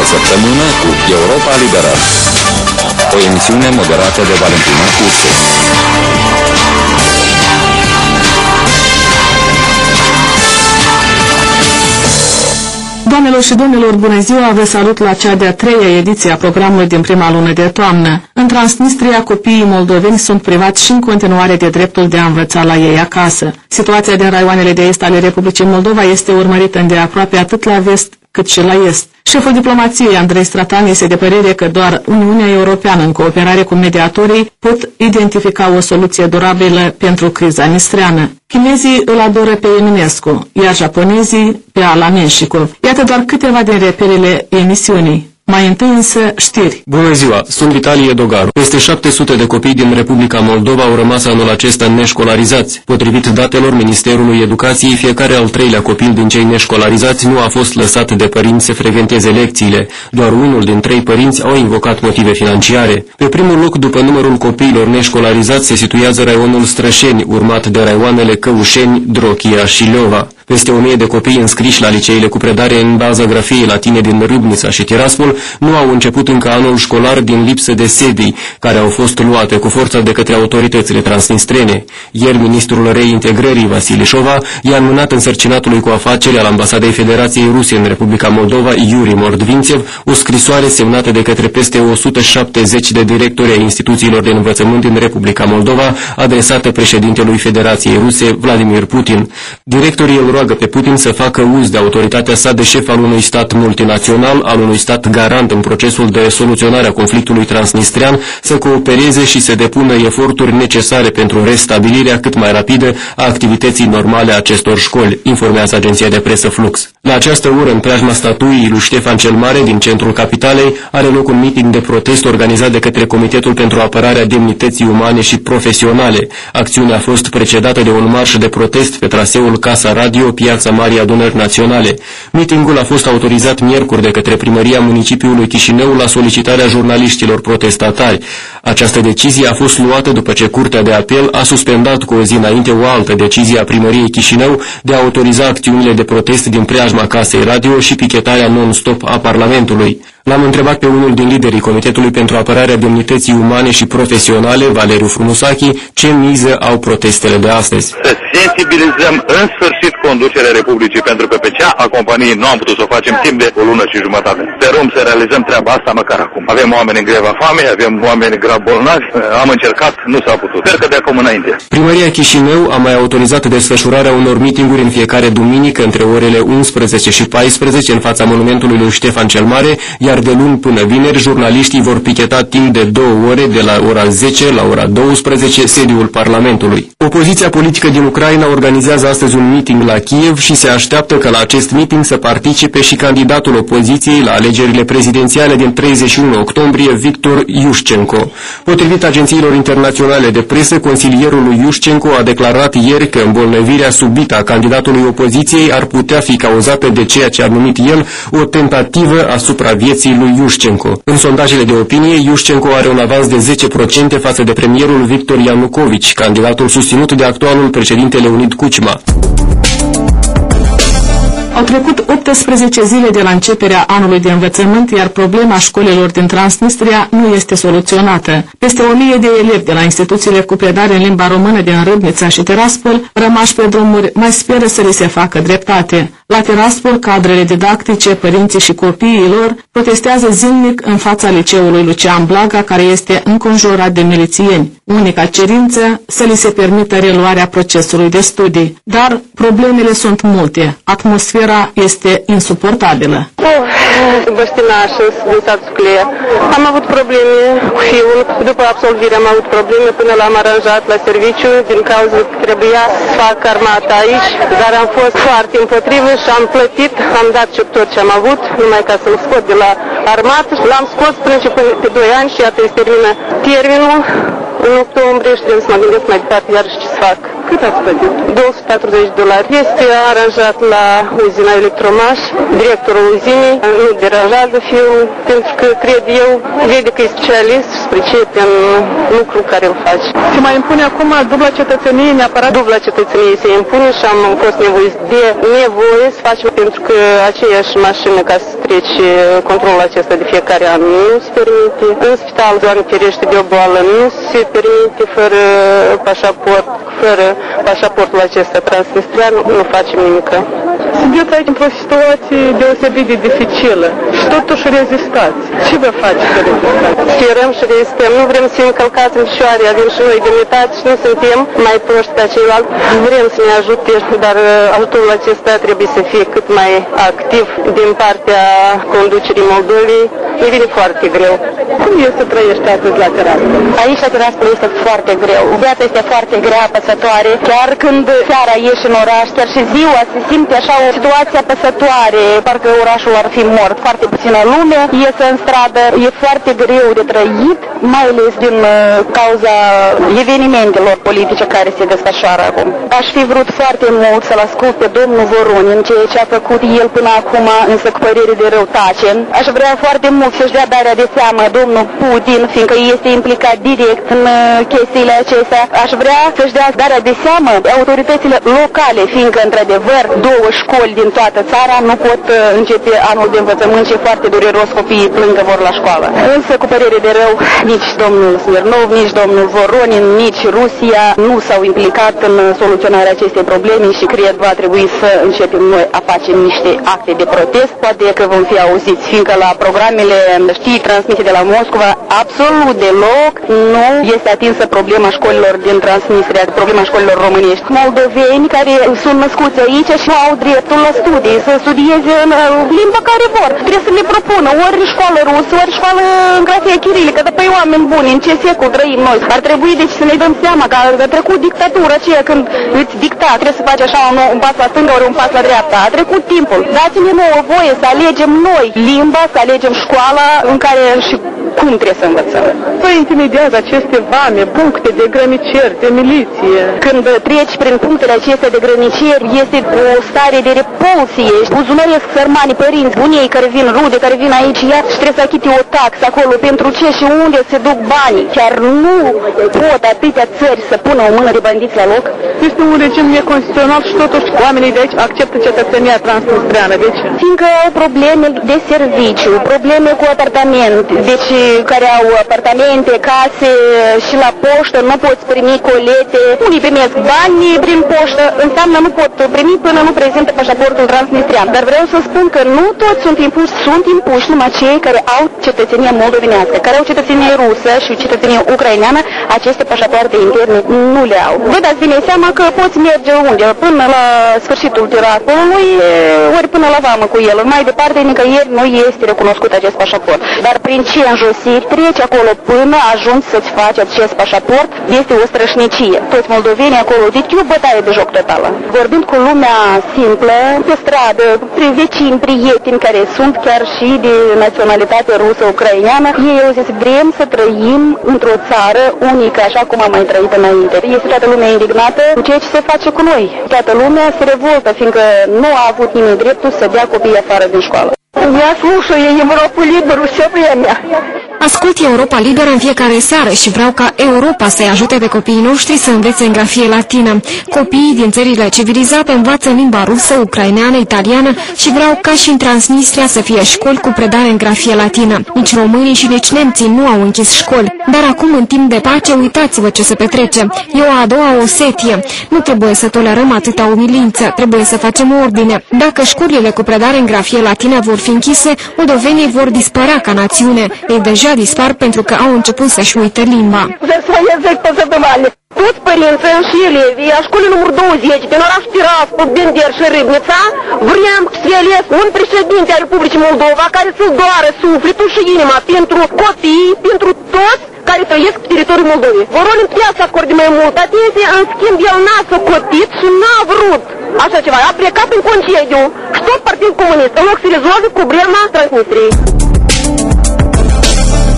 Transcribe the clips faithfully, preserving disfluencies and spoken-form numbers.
săptămână cu Europa Liberă. O emisiune moderată de Valentina Curse. Doamnelor și domnilor, bună ziua! Vă salut la cea de-a treia ediție a programului din prima lună de toamnă. În Transnistria, copiii moldoveni sunt privați și în continuare de dreptul de a învăța la ei acasă. Situația din raioanele de est ale Republicii Moldova este urmărită îndeaproape atât la vest cât și la est. Șeful diplomației, Andrei Stratan, este de părere că doar Uniunea Europeană, în cooperare cu mediatorii, pot identifica o soluție durabilă pentru criza nistreană. Chinezii îl adoră pe Eminescu, iar japonezii pe Alan Menșicu. Iată doar câteva din reperele emisiunii. Mai întâi însă știri. Bună ziua, sunt Vitalie Dogaru. Peste șapte sute de copii din Republica Moldova au rămas anul acesta neșcolarizați. Potrivit datelor Ministerului Educației, fiecare al treilea copil din cei neșcolarizați nu a fost lăsat de părinți să frecventeze lecțiile. Doar unul din trei părinți au invocat motive financiare. Pe primul loc, după numărul copiilor neșcolarizați, se situează raionul Strășeni, urmat de raioanele Căușeni, Drochia și Leova. Peste o mie de copii înscriși la liceile cu predare în baza grafiei latine din Râbnița și Tiraspol nu au început încă anul școlar din lipsă de sedii, care au fost luate cu forța de către autoritățile transnistrene. Ieri, ministrul reintegrării, Vasile Șova, i-a înmânat însărcinatului cu afaceri al Ambasadei Federației Ruse în Republica Moldova, Iuri Mordvințev, o scrisoare semnată de către peste o sută șaptezeci de directori ai instituțiilor de învățământ din Republica Moldova, adresată președintelui Federației Ruse, Vladimir Putin. Directorii îl roagă pe Putin să facă uz de autoritatea sa de șef al unui stat multinațional, al unui stat garant în procesul de soluționare a conflictului transnistrean, să coopereze și să depună eforturi necesare pentru restabilirea cât mai rapidă a activității normale a acestor școli, informează agenția de presă Flux. La această oră, în preajma statuii lui Ștefan cel Mare din centrul capitalei, are loc un meeting de protest organizat de către Comitetul pentru apărarea demnității umane și profesionale. Acțiunea a fost precedată de un marș de protest pe traseul Casa Radio, Piața Marii Adunări Naționale. Meetingul a fost autorizat miercuri de către Primăria Municipiului Chișinău la solicitarea jurnaliștilor protestatari. Această decizie a fost luată după ce Curtea de Apel a suspendat cu o zi înainte o altă decizie a Primăriei Chișinău de a autoriza acțiunile de protest din preajma Casei Radio și pichetarea non-stop a Parlamentului. L-am întrebat pe unul din liderii Comitetului pentru apărarea demnității umane și profesionale, Valeriu Frunusachi, ce miză au protestele de astăzi. Să sensibilizăm în sfârșit conducerea Republicii, pentru că pe cea a companiei nu am putut să o facem timp de o lună și jumătate. Sperăm să realizăm treaba asta măcar acum. Avem oameni în greva foamei, avem oameni grav bolnavi, am încercat, nu s-a putut. Sper că de acum înainte. Primăria Chișinău a mai autorizat desfășurarea unor mitinguri în fiecare duminică între orele unsprezece și paisprezece în fața monumentului lui Ștefan cel Mare, iar de luni până vineri, jurnaliștii vor picheta timp de două ore, de la ora zece la ora douăsprezece, sediul Parlamentului. Opoziția politică din Ucraina organizează astăzi un meeting la Kiev și se așteaptă că la acest meeting să participe și candidatul opoziției la alegerile prezidențiale din treizeci și unu octombrie, Victor Iușcenco. Potrivit agențiilor internaționale de presă, consilierul lui Iușcenco a declarat ieri că îmbolnăvirea subită a candidatului opoziției ar putea fi cauzată de ceea ce a numit el o tentativă asupra vieții lui Iușcenco. În sondajele de opinie, Iușcenco are un avans de zece la sută față de premierul Victor Ianucovici, candidatul susținut de actualul președinte Leonid Cucma. Au trecut optsprezece zile de la începerea anului de învățământ, iar problema școlilor din Transnistria nu este soluționată. Peste o mie de elevi de la instituțiile cu predare în limba română din Râbnița și Tiraspol, rămași pe drumuri, mai speră să li se facă dreptate. La Tiraspol, cadrele didactice, părinții și copiii lor protestează zilnic în fața liceului Lucian Blaga, care este înconjurat de milițieni. Unica cerință, să li se permită reluarea procesului de studii. Dar problemele sunt multe. Atmosfera este insuportabilă. Băștinașă din satul Clea. Am avut probleme cu fiul. După absolvire am avut probleme până l-am aranjat la serviciu din cauza că trebuia să fac armata aici, dar am fost foarte împotrivă și am plătit, am dat tot ce am avut, numai ca să-l scot de la armată. L-am scos până pe doi ani și iată îi termină termenul în octombrie și trebuie să mă gândesc mai departe iarăși ce să fac. Cât ați plătit? două sute patruzeci de dolari. Este aranjat la uzina Electromaș. Directorul uzinei nu deranjează fiul, pentru că, cred eu, vede că e specialist și pricep în lucrul care îl face. Se mai impune acum dubla cetățenie neapărat? Dubla cetățenie se impune și am fost nevoiți de nevoie să facem, pentru că aceeași mașină ca să treci controlul acesta de fiecare an nu se permite. În spital, Doamne ferește de o boală, nu se permite fără pașaport, fără pașaportul acesta transnistrian, nu facem nimic. Sunteți aici într-o situație deosebit de dificilă și totuși rezistați. Ce vă faceți să rezistați? Sperăm și rezistăm. Nu vrem să fim călcați în picioare, avem și noi demnitate și nu suntem mai proști ca ceilalți. Vrem să ne ajute, dar ajutorul acesta trebuie să fie cât mai activ din partea conducerii Moldovei. E vine foarte greu. Cum e să trăiești astăzi la Tiraspol? Aici la Tiraspol este foarte greu. Viața este foarte grea, apăsătoare. Chiar când seara ieși în oraș, chiar și ziua, se simte așa o situație apăsătoare. Parcă orașul ar fi mort. Foarte puțină lume iese în stradă. E foarte greu de trăit, mai ales din uh, cauza evenimentelor politice care se desfășoară acum. Aș fi vrut foarte mult să-l ascult pe domnul Voronin, ceea ce a făcut el până acum, însă cu părere de rău tace. Aș vrea foarte mult să-și dea darea de seamă domnul Putin, fiindcă este implicat direct în uh, chestiile acestea. Aș vrea să-și dea darea de seamă autoritățile locale, fiindcă, într-adevăr, două școli din toată țara nu pot uh, începe anul de învățământ și e foarte dureros, copiii plâng că vor la școală. Însă, cu părere de rău, nici domnul Smirnov, nici domnul Voronin, nici Rusia nu s-au implicat în soluționarea acestei probleme și cred va trebui să începem noi a face niște acte de protest. Poate că vom fi auziți, fiindcă la programele, știi, transmise de la Moscova, absolut deloc nu este atinsă problema școlilor din Transnistria, problema școlilor românești. Moldoveni care sunt născuți aici și au dreptul la studii, să studieze în limba care vor. Trebuie să le propună ori școală rusă, ori școală în grafie chirilică, dar păi oameni buni, în ce secol trăim noi? Ar trebui deci să ne dăm seama că a trecut dictatura aceea când îți dicta, trebuie să faci așa un, un pas la stânga ori un pas la dreapta. A trecut timpul. Dați-ne nouă voie să alegem noi limba, să alegem școala în care și cum trebuie să învățăm. Vă intimidează aceste vame, puncte de grăniceri, de miliție? Când treci prin punctele acestea de grăniceri, este o stare de repulsie. Buzunăresc sărmani părinți, bunii care vin, rude care vin aici, iar și trebuie să achite o taxă acolo. Pentru ce și unde se duc banii? Chiar nu pot atâtea țări să pună o mână de bandiți la loc? Este un regim neconstituțional și totuși oamenii de aici acceptă cetățenia transnistreană. De ce? Fiindcă au probleme de serviciu, probleme cu apartament, deci care au apartamente, case și la poștă nu poți primi colete. Unii primesc bani prin poștă, înseamnă nu pot primi până nu prezintă pașaportul transnistrian. Dar vreau să spun că nu toți sunt impuși, sunt impuși numai cei care au cetățenia moldovenească, care au cetățenie rusă și cetățenie ucraineană, aceste pașapoarte interne nu le au. Vă dați bine seama că poți merge unde? Până la sfârșitul Tiraspolului, ori până la vamă cu el. Mai departe, nicăieri nu este recunoscut acest pașaport. Dar prin ce înjosiri treci acolo până ajungi să-ți faci acest pașaport, este o strășnicie. Toți moldovenii acolo, deci e o bătaie de joc totală. Vorbind cu lumea simplă, pe stradă, prin vecini, prieteni care sunt chiar și de naționalitate rusă, ucraineană, ei au zis, vrem să trăim într-o țară unică, așa cum am mai trăit înainte. Este toată lumea indignată cu ceea ce se face cu noi. Toată lumea se revoltă, fiindcă nu a avut nimeni dreptul să dea copiii afară din școală. Я слушаю Европу Либеру все время. Ascult Europa Liberă în fiecare seară și vreau ca Europa să-i ajute pe copiii noștri să învețe în grafie latină. Copiii din țările civilizate învață în limba rusă, ucraineană, italiană și vreau ca și în Transnistria să fie școli cu predare în grafie latină. Nici românii și nici nemții nu au închis școli. Dar acum, în timp de pace, uitați-vă ce se petrece. E o a doua Osetie. Nu trebuie să tolerăm atâta umilință, trebuie să facem ordine. Dacă școlile cu predare în grafie latină vor fi închise, moldovenii vor dispărea ca națiune. Ei deja dispar pentru că au început să-și uită limba. Toți părinții și elevii a școlii numărul douăzeci din orașul Tiraspol, Bender și Râbnița vrem să ales un președinte al Republicii Moldova care să-ți doară sufletul și inima pentru copii, pentru toți care trăiesc pe teritoriul Moldovei. Voronin putea să acorde mai mult atenție, în schimb el n-a socotit și n-a vrut așa ceva. A plecat în concediu și tot Partidul Comunist, în loc să rezolve problema Transnistriei. Ministrul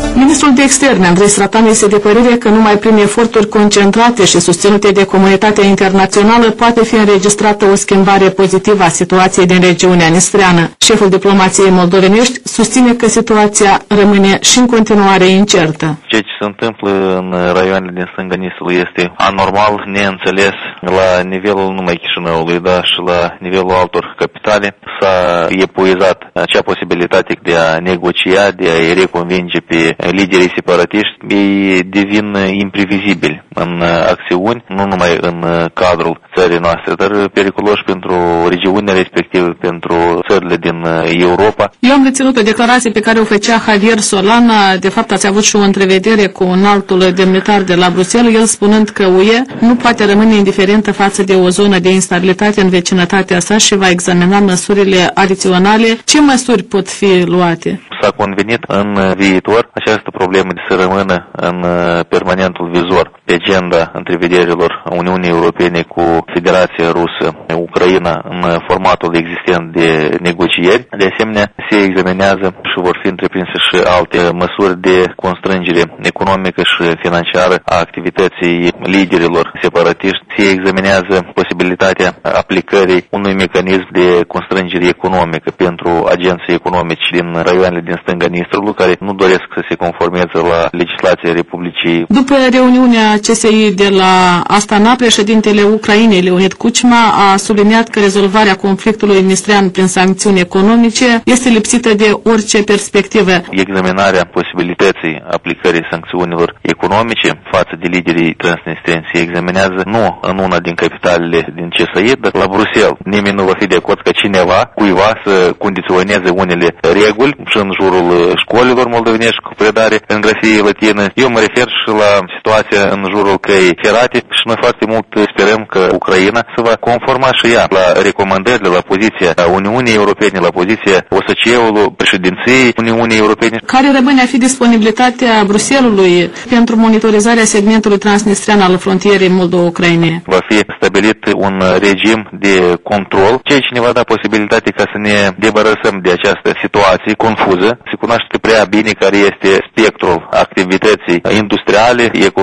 Ministrul de Externe, Andrei Stratan, este de părere că numai prin eforturi concentrate și susținute de comunitatea internațională poate fi înregistrată o schimbare pozitivă a situației din regiunea nistreană. Șeful diplomației moldovenești susține că situația rămâne și în continuare incertă. Ceea ce se întâmplă în raioanele din stânga Nistrului este anormal, neînțeles la nivelul numai Chișinăului, dar și la nivelul altor capitale. S-a epuizat acea posibilitate de a negocia, de a-i reconvinge pe liderii separatiști. Ei devin imprevizibili în acțiuni, nu numai în cadrul țării noastre, dar periculoși pentru regiunea respectivă, pentru țările din Europa. Eu am reținut o declarație pe care o făcea Javier Solana. De fapt, ați avut și o întrevedere cu un altul demnitar de la Bruxelles, el spunând că U E nu poate rămâne indiferentă față de o zonă de instabilitate în vecinătatea sa și va examina măsurile adiționale. Ce măsuri pot fi luate? S-a convenit în viitor această problemă de să rămână în permanentul vizor pe agenda întrevederilor Uniunii Europene cu Federația Rusă, Ucraina, în formatul existent de negocieri. De asemenea, se examinează și vor fi întreprinse și alte măsuri de constrângere economică și financiară a activității liderilor separatiști. Se examinează posibilitatea aplicării unui mecanism de constrângere economică pentru agenții economici din raioanele din stânga Nistrului, care nu doresc să se conformeze la legislația Republicii. După reuniunea C S I de la Astana, președintele Ucrainei, Leonid Kuchma, a subliniat că rezolvarea conflictului nistrean prin sancțiuni economice este lipsită de orice perspectivă. Examinarea posibilității aplicării sancțiunilor economice față de liderii transnistreni se examinează nu în una din capitalele din C S I, dar la Bruxelles. Nimeni nu va fi de acord ca cineva, cuiva, să condiționeze unele reguli și în jurul școlilor moldovenești cu predare în grafie latină. Eu mă refer și la situația în jurul căii ferate și noi foarte mult sperăm că Ucraina se va conforma și ea la recomandările, la poziția Uniunii Europene, la poziția O S C E-ului, președinției Uniunii Europene. Care rămâne a fi disponibilitatea Bruxellesului pentru monitorizarea segmentului transnistrian al frontierei moldo-ucrainene? Va fi stabilit un regim de control, ceea ce ne va da posibilitate ca să ne debarasăm de această situație confuză. Se cunoaște prea bine care este spectrul activității industriale,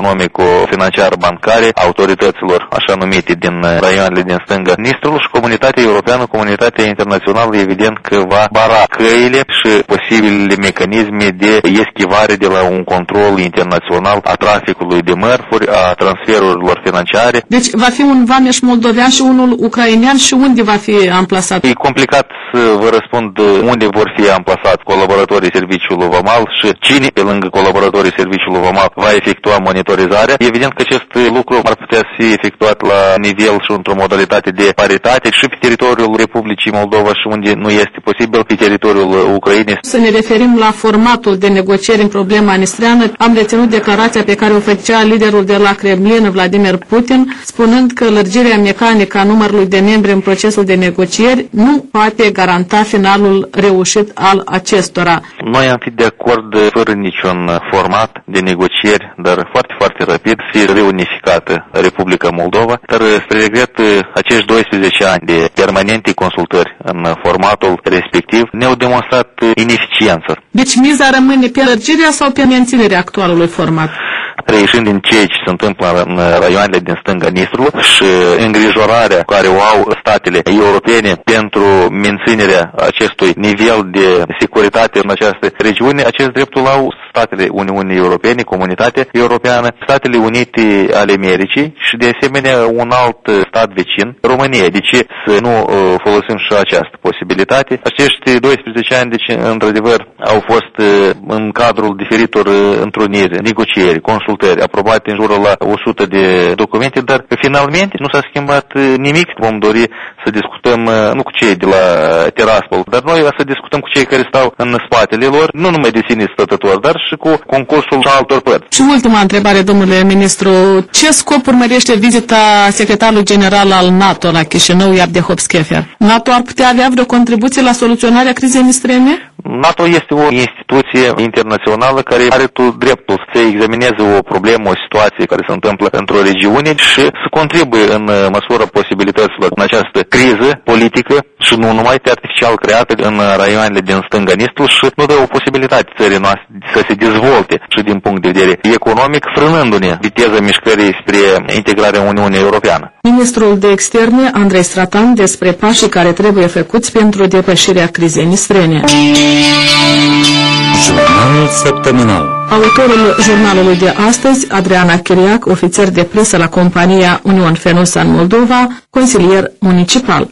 economico-financiar-bancare, autorităților așa numite din raioanele din stânga Nistrului și comunitatea europeană, comunitatea internațională, evident că va bara căile și posibilele mecanisme de eschivare de la un control internațional a traficului de mărfuri, a transferurilor financiare. Deci va fi un vameș moldovean și unul ucrainean și unde va fi amplasat? E complicat să vă răspund unde vor fi amplasați colaboratorii serviciului vamal și cine pe lângă colaboratorii serviciului vamal va efectua monitorizarea. Evident că acest lucru ar putea fi efectuat la nivel și într-o modalitate de paritate și pe teritoriul Republicii Moldova și unde nu este posibil pe teritoriul Ucrainei. Să ne referim la formatul de negocieri în problema nistreană. Am reținut declarația pe care o făcea liderul de la Kremlin, Vladimir Putin, spunând că lărgirea mecanică a numărului de membri în procesul de negocieri nu poate garanta finalul reușit al acestora. Noi am fi de acord fără niciun format de negocieri, dar foarte, foarte rapid să fie reunificată Republica Moldova, dar spre regret acești doisprezece ani de permanente consultări în formatul respectiv ne-au demonstrat ineficiență. Deci miza rămâne pe lărgirea sau pe menținerea actualului format? Reieșind din ceea ce se întâmplă în raioanele din stânga Nistrului și îngrijorarea care o au statele europene pentru menținerea acestui nivel de securitate în această regiune, acest dreptul au statele Uniunii Europene, Comunitatea Europeană, Statele Unite ale Americii și de asemenea un alt stat vecin, România. De ce să nu folosim și această posibilitate? Acești doisprezece ani, deci, într-adevăr, au fost în cadrul diferitor întruniri, negocieri, consultări, aprobate în jurul la o sută de documente, dar finalmente nu s-a schimbat nimic. Vom dori să discutăm nu cu cei de la Tiraspol, dar noi să discutăm cu cei care stau în spatele lor, nu numai de sine stătători, dar și cu concursul altor părți. Și ultima întrebare, domnule ministru, ce scop urmărește vizita secretarului general al NATO la Chișinău, Iabdehop Schefer? NATO ar putea avea vreo contribuție la soluționarea crizei nistrene? NATO este o instituție instituție internațională care are tot dreptul să examineze o problemă, o situație care se întâmplă într-o regiune și să contribuie în măsura posibilităților în această criză politică și nu numai artificial creată în raioanele din stânga Nistru și nu dă o posibilitate țării noastre să se dezvolte și din punct de vedere economic, frânându-ne viteza mișcării spre integrarea în Uniunea Europeană. Ministrul de Externe, Andrei Stratan, despre pașii care trebuie făcuți pentru depășirea crizei nistrene. Jurnal săptămânal. Autorul jurnalului de astăzi, Adriana Chiriac, ofițer de presă la compania Union Fenosa în Moldova, consilier municipal.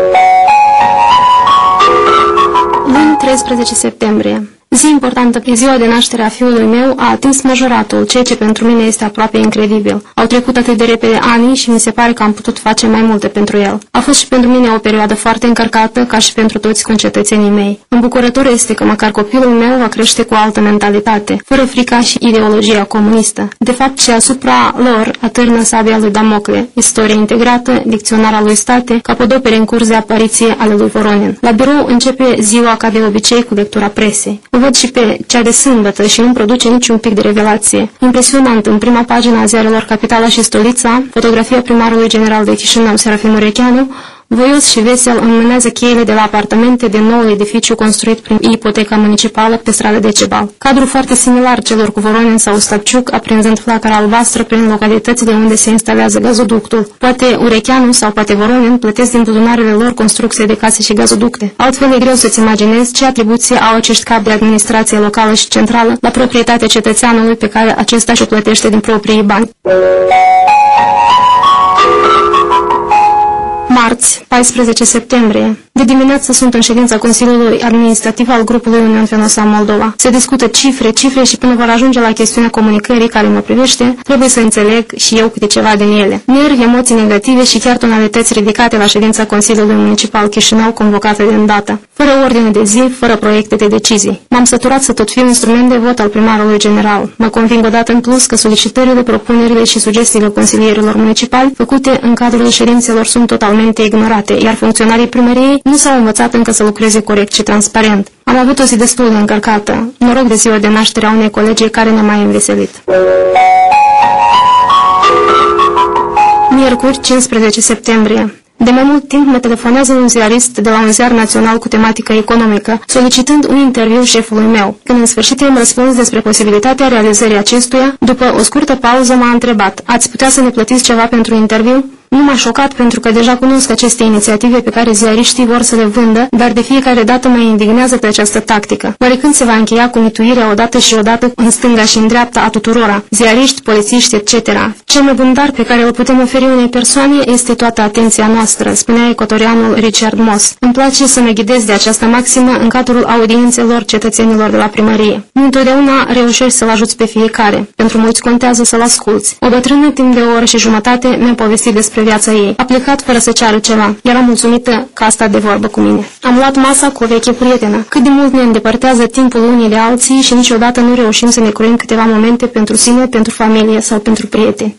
Luni, treisprezece septembrie. Zi importantă, pe ziua de naștere a fiului meu, a atins majoratul, ceea ce pentru mine este aproape incredibil. Au trecut atât de repede ani și mi se pare că am putut face mai multe pentru el. A fost și pentru mine o perioadă foarte încărcată, ca și pentru toți concetățenii mei. Îmbucurător este că măcar copilul meu va crește cu o altă mentalitate, fără frica și ideologia comunistă. De fapt, și asupra lor atârnă sabia lui Damocle, istorie integrată, dicționarea lui state, capodopere în curs de apariție ale lui Voronin. La birou începe ziua ca de obicei cu lectura presei. Văd și pe cea de sâmbătă și nu produce niciun pic de revelație. Impresionant, în prima pagină a ziarelor Capitala și Stolița, fotografia primarului general de Chișinău, Serafim Murecheanu, voios și vesel înmânează cheile de la apartamente din noul edificiu construit prin ipoteca municipală pe stradă Decebal. Cadru foarte similar celor cu Voronin sau Stapciuc, aprinzând flacăra albastră prin localitățile unde se instalează gazoductul. Poate Urecheanu sau poate Voronin plătesc din buzunarele lor construcție de case și gazoducte. Altfel e greu să-ți imaginezi ce atribuție au acești capi de administrație locală și centrală la proprietatea cetățeanului pe care acesta și-o plătește din proprii bani. Marți, paisprezece septembrie. De dimineață sunt în ședința Consiliului Administrativ al grupului Union Fenosa Moldova. Se discută cifre, cifre și până vor ajunge la chestiunea comunicării care mă privește, trebuie să înțeleg și eu câte ceva din ele. Nervi, emoții negative și chiar tonalități ridicate la ședința Consiliului Municipal Chișinău convocată de îndată. Fără ordine de zi, fără proiecte de decizii. M-am săturat să tot fiu instrument de vot al primarului general. Mă conving odată în plus că solicitările, propunerile și sugestiile consilierilor municipali făcute în cadrul ședințelor sunt totalmente ignorate, iar funcționarii primăriei nu s-au învățat încă să lucreze corect și transparent. Am avut o zi destul de încărcată. Noroc de ziua de naștere a unei colegi care ne-a mai înveselit. Miercuri, cincisprezece septembrie. De mai mult timp mă telefonează un ziarist de la un ziar național cu tematică economică, solicitând un interviu șefului meu. Când în sfârșit i-am răspuns despre posibilitatea realizării acestuia, după o scurtă pauză m-a întrebat: ați putea să ne plătiți ceva pentru interviu? Nu m-a șocat pentru că deja cunosc aceste inițiative pe care ziariștii vor să le vândă, dar de fiecare dată mă indignează pe această tactică. Oare când se va încheia cu mituirea odată și odată în stânga și în dreapta a tuturora, ziariști, polițiști, et cetera? Cel mai bun dar pe care îl putem oferi unei persoane este toată atenția noastră, spunea ecuatorianul Richard Moss. Îmi place să mă ghidez de această maximă în cadrul audiențelor cetățenilor de la primărie. Nu întotdeauna reușești să-l ajuți pe fiecare. Pentru mulți contează să-l asculți. O bătrână timp de o oră și jumătate mi-a povestit despre viața ei. A plecat fără să ceară ceva. Era mulțumită că a stat de vorbă cu mine. Am luat masa cu o veche prietenă. Cât de mult ne îndepărtează timpul unii de alții și niciodată nu reușim să ne croim câteva momente pentru sine, pentru familie sau pentru prieteni.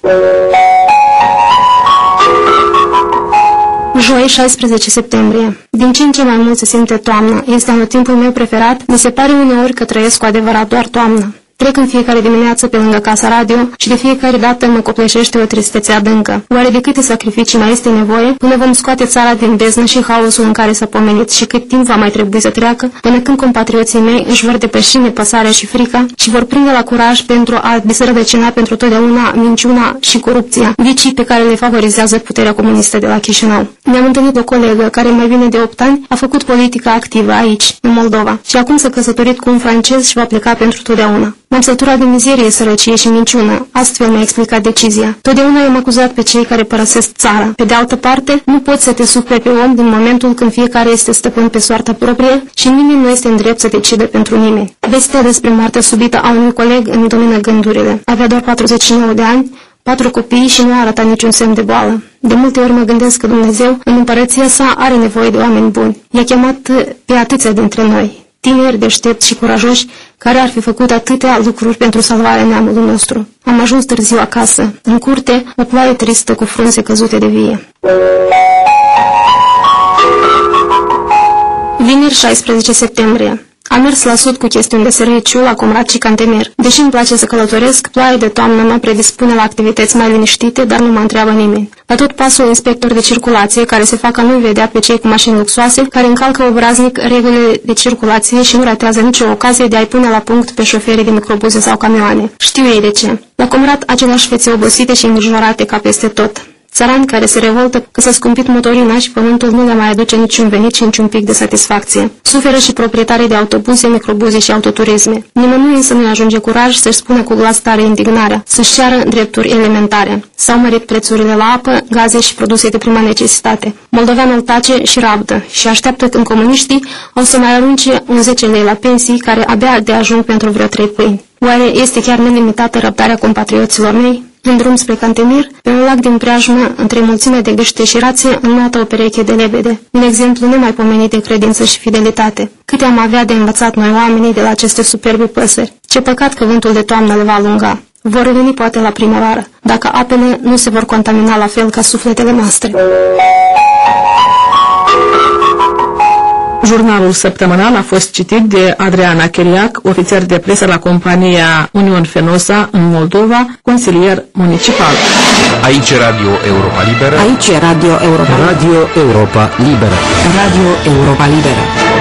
Joi, șaisprezece septembrie. Din ce în ce mai mult se simte toamnă. Este anotimpul meu preferat. Mi se pare uneori că trăiesc cu adevărat doar toamnă. Trec în fiecare dimineață pe lângă casa radio și de fiecare dată mă copleșește o tristețe adâncă. Oare de câte sacrificii mai este nevoie până vom scoate țara din beznă și haosul în care s-a pomenit și cât timp va mai trebui să treacă până când compatrioții mei își vor depăși nepăsarea și frica și vor prinde la curaj pentru a desrădăcina pentru totdeauna minciuna și corupția, vicii pe care le favorizează puterea comunistă de la Chișinău. Mi-am întâlnit o colegă care mai bine de opt ani a făcut politică activă aici, în Moldova, și acum s-a căsătorit cu un francez și va pleca pentru totdeauna. M-am săturat de mizerie, sărăcie și minciună. Astfel mi-a explicat decizia. Totdeauna i-am acuzat pe cei care părăsesc țara. Pe de altă parte, nu poți să te superi pe om din momentul când fiecare este stăpân pe soarta proprie și nimeni nu este în drept să decide pentru nimeni. Vestea despre moartea subită a unui coleg îmi domină gândurile. Avea doar patruzeci și nouă de ani, patru copii și nu arăta niciun semn de boală. De multe ori mă gândesc că Dumnezeu, în împărăția sa, are nevoie de oameni buni. I-a chemat pe atâția dintre noi, tineri, deștepți și curajoși, care ar fi făcut atâtea lucruri pentru salvarea neamului nostru. Am ajuns târziu acasă. În curte, o ploaie tristă cu frunze căzute de vie. Vineri, șaisprezece septembrie. Am mers la sud cu chestiuni de serviciu la Comrat și Cantemir. Deși îmi place să călătoresc, ploaia de toamnă mă predispune la activități mai liniștite, dar nu mă întreabă nimeni. La tot pasul inspectori de circulație care se fac a nu-i vedea pe cei cu mașini luxoase, care încalcă obraznic regulile de circulație și nu ratează nicio ocazie de a-i pune la punct pe șoferii de microbuze sau camioane. Știu ei de ce. La Comrat, aceleași fețe obosite și îngrijorate ca peste tot. Țărani care se revoltă că s-a scumpit motorina și pământul nu le mai aduce niciun venit și niciun pic de satisfacție. Suferă și proprietarii de autobuze, microbuze și autoturisme. Nimănui însă nu ajunge curaj să-și spună cu glas tare indignarea, să-și ceară drepturi elementare. S-au mărit prețurile la apă, gaze și produse de prima necesitate. Moldoveanul tace și rabdă și așteaptă când comuniștii o să mai arunce un zece lei la pensii care abia de ajung pentru vreo trei pâini. Oare este chiar nelimitată răbdarea compatrioților mei? În drum spre Cantemir, pe un lac din preajmă, între mulțime de gâște și rațe, înnoată o pereche de lebede. Un exemplu nemaipomenit de credință și fidelitate. Câte am avea de învățat noi oamenii de la aceste superbe păsări. Ce păcat că vântul de toamnă le va alunga. Vor reveni poate la primăvară, dacă apele nu se vor contamina la fel ca sufletele noastre. Jurnalul săptămânal a fost citit de Adriana Chiriac, ofițer de presă la compania Union Fenosa în Moldova, consilier municipal. Aici Radio Europa Liberă. Aici Radio Europa. Radio Europa Liberă. Radio Europa Liberă.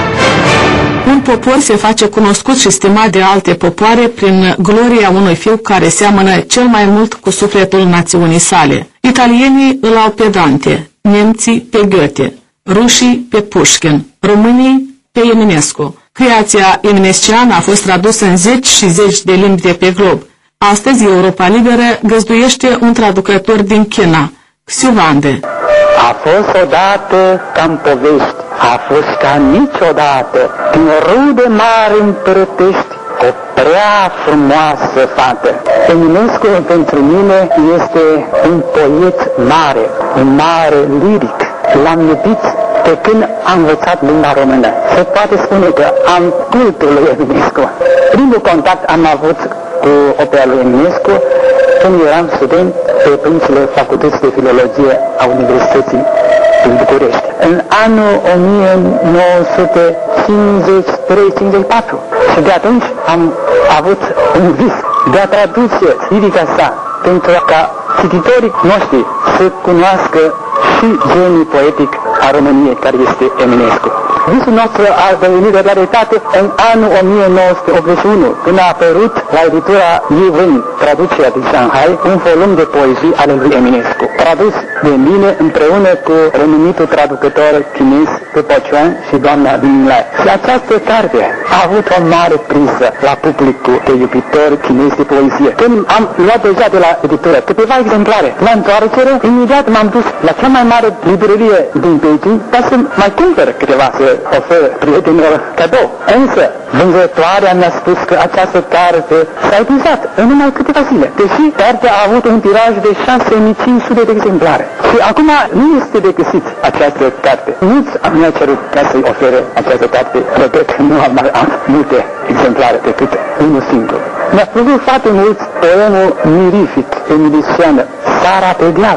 Un popor se face cunoscut și stimat de alte popoare prin gloria unui fiu care seamănă cel mai mult cu sufletul națiunii sale. Italienii îl au pe Dante, nemții pe Goethe, rușii pe Pușkin, românii pe Eminescu. Creația eminesciană a fost tradusă în zeci și zeci de limbi de pe glob. Astăzi Europa Liberă găzduiește un traducător din China, Xiu Wande. A fost odată ca-n povești, a fost ca niciodată, din rude mari împărătești, o prea frumoasă fată. Eminescu pentru mine este un poet mare, un mare liric. L-am iubit de când am învățat limba română. Se poate spune că am cultul lui Eminescu. Primul contact am avut cu opera lui Eminescu când eram student pe prințile Facultății de Filologie a Universității din București. În anul o mie nouă sute cincizeci și trei cincizeci și patru. Și de atunci am avut un vis de a traduce lirica sa pentru ca cititorii noștri să cunoască și geniul poetic a României, care este Eminescu. Visul nostru a devenit de realitate în anul o mie nouă sute optzeci și unu, când a apărut la editura Yivin, traducerea din Shanghai, un volum de poezii ale lui Eminescu, tradus de mine împreună cu renumitul traducător chinez Pe Chuan și doamna Lin Lai. Și această carte a avut o mare priză la publicul de iubitori chinezi de poezie. Când am luat deja de la editură câteva exemplare la întoarcere, imediat m-am dus la cea mai mare librărie din Beijing ca să mai cumpăr câteva să ofer prietenilor cadou. Însă, vânzătoarea mi-a spus că această carte s-a epuizat în numai câteva zile, deși cartea a avut un tiraj de șase mii cinci sute de exemplare. Și acum nu este de găsit această carte. Mulți mi-a cerut ca să-i ofere această carte, regret că nu am mai am multe exemplare decât unul singur. Mi-a plăcut foarte mult poemul mirific emilisiană, Sara pe deal.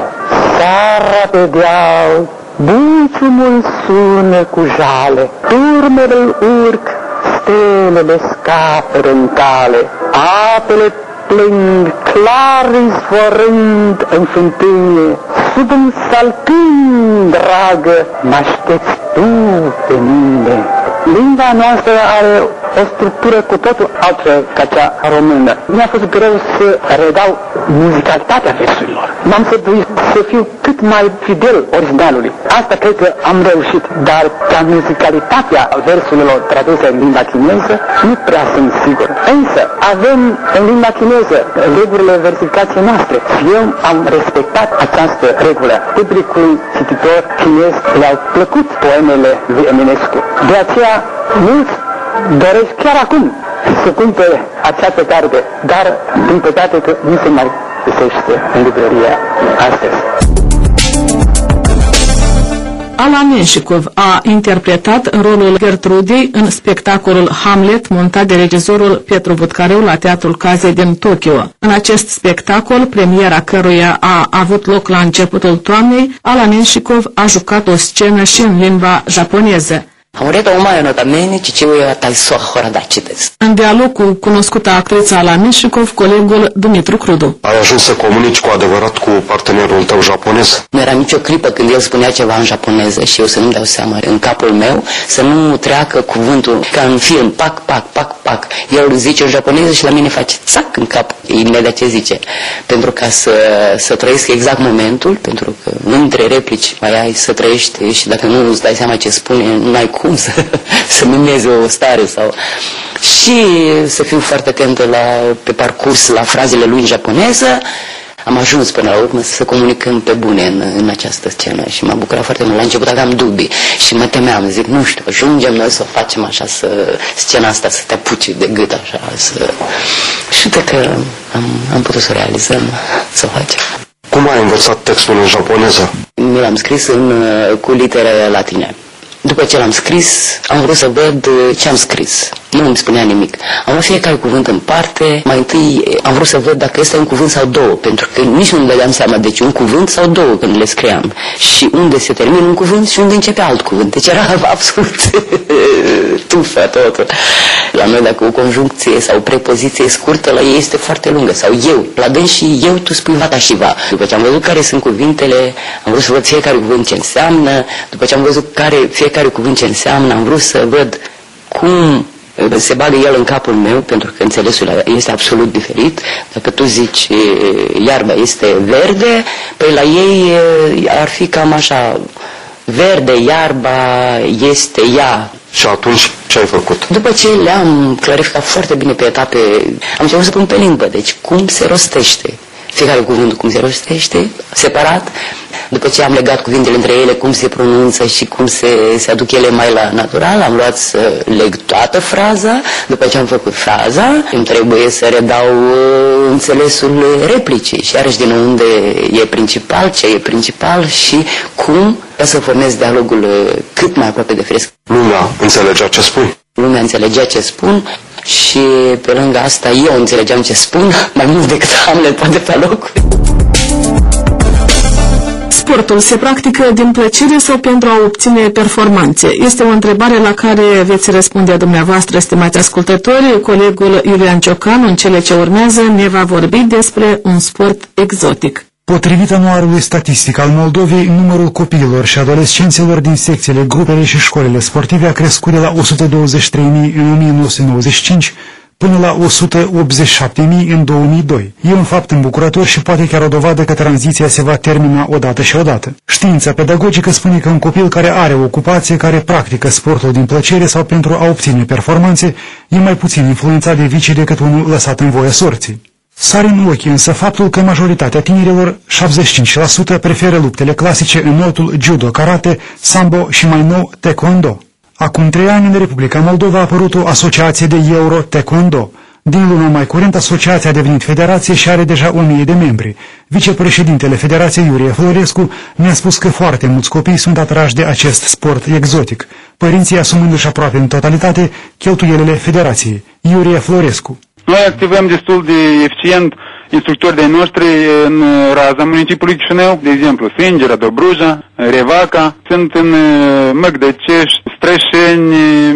Sara pe deal, buciumul sună cu jale, turmele urc, stelele scapără în cale, apele plâng, clar izvorând în fântânie, sub un salcând, dragă, mă-aștepți tu pe mine. Limba noastră are o structură cu totul altă ca cea română. Mi-a fost greu să redau muzicalitatea versurilor. M-am săbuit să fiu cât mai fidel originalului. Asta cred că am reușit, dar ca muzicalitatea versurilor traduse în limba chineză nu prea sunt sigur. Însă avem în limba chineză regulile versificației noastre și eu am respectat această regulă. Publicului cititor chinez le-au plăcut poemele lui Eminescu. De aceea mulți doresc chiar acum să cumpere această carte, dar din păcate că nu se mai găsește în librărie astăzi. Alan Menshikov a interpretat rolul Gertrudei în spectacolul Hamlet montat de regizorul Petru Vutcareu la Teatrul Cazei din Tokyo. În acest spectacol, premiera căruia a avut loc la începutul toamnei, Alan Menshikov a jucat o scenă și în limba japoneză. În dialog cu cunoscuta actriță Ala Mișikov, colegul Dumitru Crudu. Ai ajuns să comunici cu adevărat cu partenerul tău japonez? Nu era nicio clipă când el spunea ceva în japoneză și eu să nu-mi dau seama în capul meu, să nu treacă cuvântul ca în film, pac, pac, pac, pac. El zice în japoneză și la mine face țac în cap imediat ce zice. Pentru ca să, să trăiesc exact momentul, pentru că între replici mai ai să trăiești și dacă nu îți dai seama ce spune, nu ai cum să, să mimezi o stare sau... Și să fiu foarte atentă la, pe parcurs la frazele lui în japoneză. Am ajuns până la urmă să comunicăm pe bune în, în această scenă și m-a bucurat foarte mult. La început aveam dubii și mă temeam, zic, nu știu, ajungem noi să o facem așa, să scena asta să te apuci de gât așa, să... Și de că am, am putut să o realizăm, să o facem. Cum ai învățat textul în japoneză? Mi l-am scris în, cu litere latine. După ce l-am scris, am vrut să văd ce am scris. Nu îmi spunea nimic. Am luat fiecare cuvânt în parte. Mai întâi am vrut să văd dacă este un cuvânt sau două, pentru că nici nu îmi dădeam seama deci un cuvânt sau două când le scriam. Și unde se termină un cuvânt și unde începe alt cuvânt. Deci era absolut tufă totul. La noi dacă o conjuncție sau o prepoziție scurtă, la ei este foarte lungă. Sau eu. La dâns și eu, tu spui vata și va. După ce am văzut care sunt cuvintele, am vrut să văd fiecare cuvânt ce înseamnă. După ce am văzut care, fiecare cuvânt ce înseamnă, am vrut să văd cum se bagă el în capul meu, pentru că înțelesul este absolut diferit. Dacă tu zici iarba este verde, păi la ei ar fi cam așa, verde, iarba este ea. Și atunci ce ai făcut? După ce le-am clarificat foarte bine pe etape, am început să pun pe limbă, deci cum se rostește. Fiecare cuvânt cum se rostește, separat. După ce am legat cuvintele între ele, cum se pronunță și cum se, se aduc ele mai la natural, am luat să leg toată fraza. După ce am făcut fraza, îmi trebuie să redau uh, înțelesul replicii și iarăși din unde e principal, ce e principal și cum, ca să formez dialogul uh, cât mai aproape de fresc. Lumea înțelegea ce spui? Lumea înțelegea ce spun și pe lângă asta eu înțelegeam ce spun mai mult decât Hamlet poate pe loc. Sportul se practică din plăcere sau pentru a obține performanțe? Este o întrebare la care veți răspunde dumneavoastră, stimați ascultători. Colegul Iulian Ciocan, în cele ce urmează, ne va vorbi despre un sport exotic. Potrivit anuarului statistic al Moldovei, numărul copiilor și adolescenților din secțiile, grupele și școlile sportive a crescut de la o sută douăzeci și trei de mii în o mie nouă sute nouăzeci și cinci până la o sută optzeci și șapte de mii în două mii doi. E un fapt îmbucurător și poate chiar o dovadă că tranziția se va termina odată și odată. Știința pedagogică spune că un copil care are o ocupație, care practică sportul din plăcere sau pentru a obține performanțe, e mai puțin influențat de vicii decât unul lăsat în voia sorții. Sare în ochi însă faptul că majoritatea tinerilor, șaptezeci și cinci la sută, preferă luptele clasice în notul judo, karate, sambo și mai nou taekwondo. Acum trei ani în Republica Moldova a apărut o asociație de Euro-Taekwondo. Din luna mai curent, asociația a devenit federație și are deja o mie de membri. Vicepreședintele Federației Iurie Florescu ne-a spus că foarte mulți copii sunt atrași de acest sport exotic, părinții asumându-și aproape în totalitate cheltuielile federației. Iurie Florescu. Noi activăm destul de eficient instructori de noștri în raza municipiului Chișinău, de exemplu Sângera, Dobruja, Revaca, sunt în Măgdăcești, Strășeni,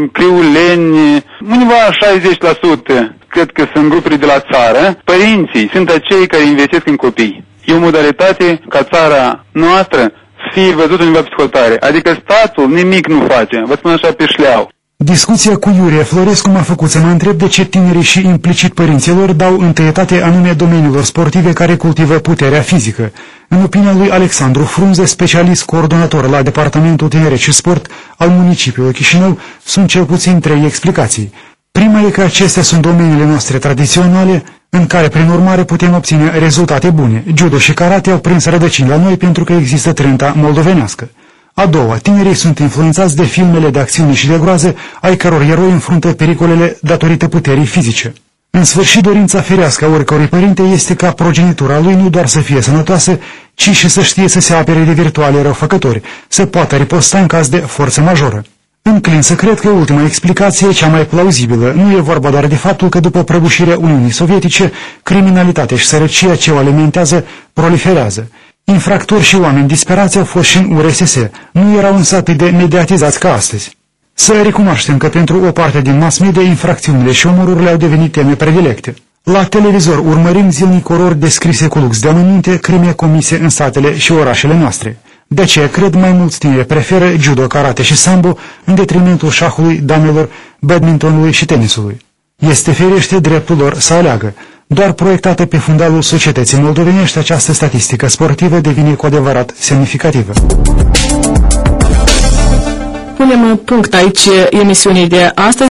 Criuleni, undeva șaizeci la sută. Cred că sunt grupuri de la țară. Părinții sunt acei care investesc în copii. E o modalitate ca țara noastră să fie văzută undeva pe dezvoltare. Adică statul nimic nu face, vă spun așa pe șleau. Discuția cu Iurie Florescu m-a făcut să mă întreb de ce tinerii și implicit părinților dau întâietate anume domeniilor sportive care cultivă puterea fizică. În opinia lui Alexandru Frunze, specialist coordonator la Departamentul Tineret și Sport al municipiului Chișinău, sunt cel puțin trei explicații. Prima e că acestea sunt domeniile noastre tradiționale, în care, prin urmare, putem obține rezultate bune. Judo și karate au prins rădăcini la noi pentru că există trenta moldovenească. A doua, tinerii sunt influențați de filmele de acțiune și de groază, ai căror eroi înfruntă pericolele datorită puterii fizice. În sfârșit, dorința firească a oricărui părinte este ca progenitura lui nu doar să fie sănătoasă, ci și să știe să se apere de virtuale răufăcători, să poată riposta în caz de forță majoră. Înclin să cred că ultima explicație e cea mai plauzibilă. Nu e vorba doar de faptul că după prăbușirea Uniunii Sovietice, criminalitatea și sărăcia ce o alimentează proliferează. Infractori și oameni disperați au fost și în U R S S, nu erau însă atât de mediatizați ca astăzi. Să recunoaștem că pentru o parte din mass media infracțiunile și omorurile au devenit teme predilecte. La televizor urmărim zilnic orori descrise cu lux de amănunte crime comise în satele și orașele noastre. De aceea, cred, mai mulți tineri preferă judo, karate și sambo în detrimentul șahului, damelor, badmintonului și tenisului. Este firește dreptul lor să aleagă. Doar proiectată pe fundalul societății moldovenești, această statistică sportivă devine cu adevărat semnificativă. Punem punct aici emisiunii de astăzi.